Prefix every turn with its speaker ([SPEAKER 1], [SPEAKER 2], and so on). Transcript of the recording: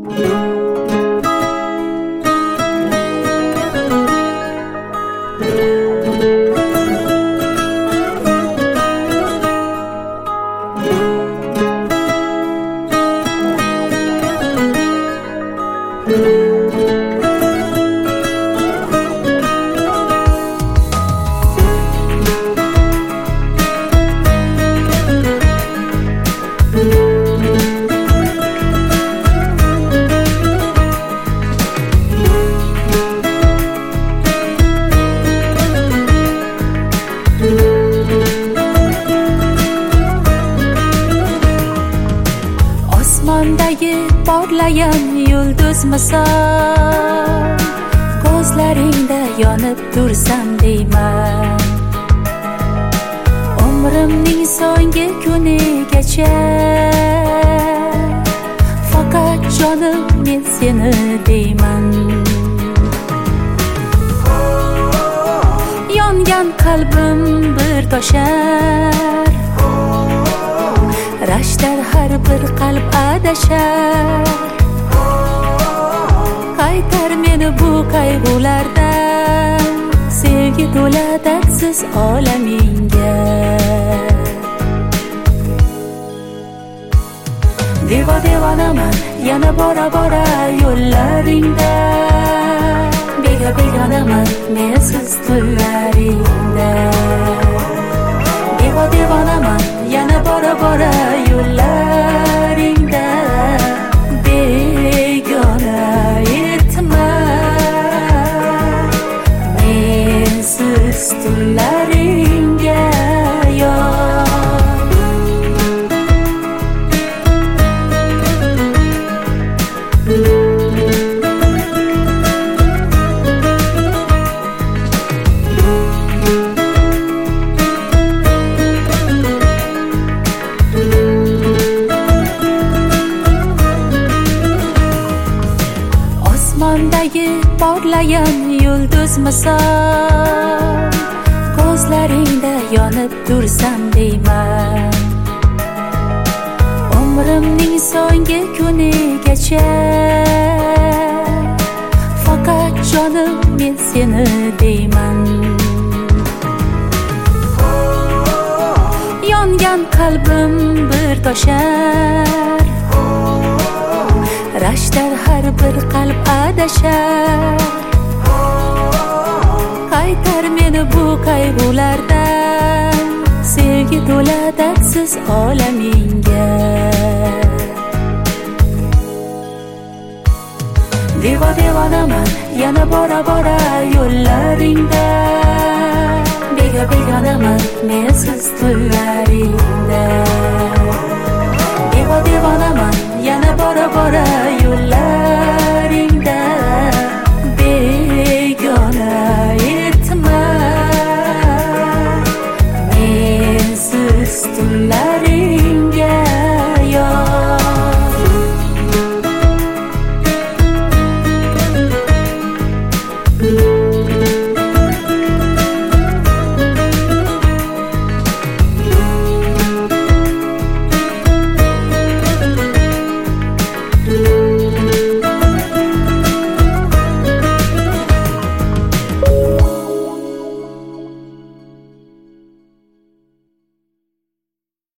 [SPEAKER 1] Osmondagi porlagan yulduz misol, ko'zlaringda yonib tursam deyman. Umrimning so'nggi kunigacha faqat jonim men seni deyman. Yongan qalbim bir toshar, rashtar har bir qalb adashar. Qaytar meni bu qayg'ulardan, sevgi to'la dardsiz olamingga. Devonaman yana bora bora yo'llaringda, begonaman mensiz tunlaringda. Devonaman yana bora bora yo'llaringda, begona etma mensiz tunlaringga yor. Osmondagi porlagan yulduz misol, ko'zlaringda yonib tursam deyman. Umrimning so'nggi kunigacha faqat jonim men seni deyman. Yongan qalbim bir toshar, rashtar har bir qalb adashar. Qaytar meni bu qayg'ulardan, sevgi to'la dardsiz olamingga. Devonaman yana bora bora yo'llaringda, begonaman mensiz tunlaringda. Devonaman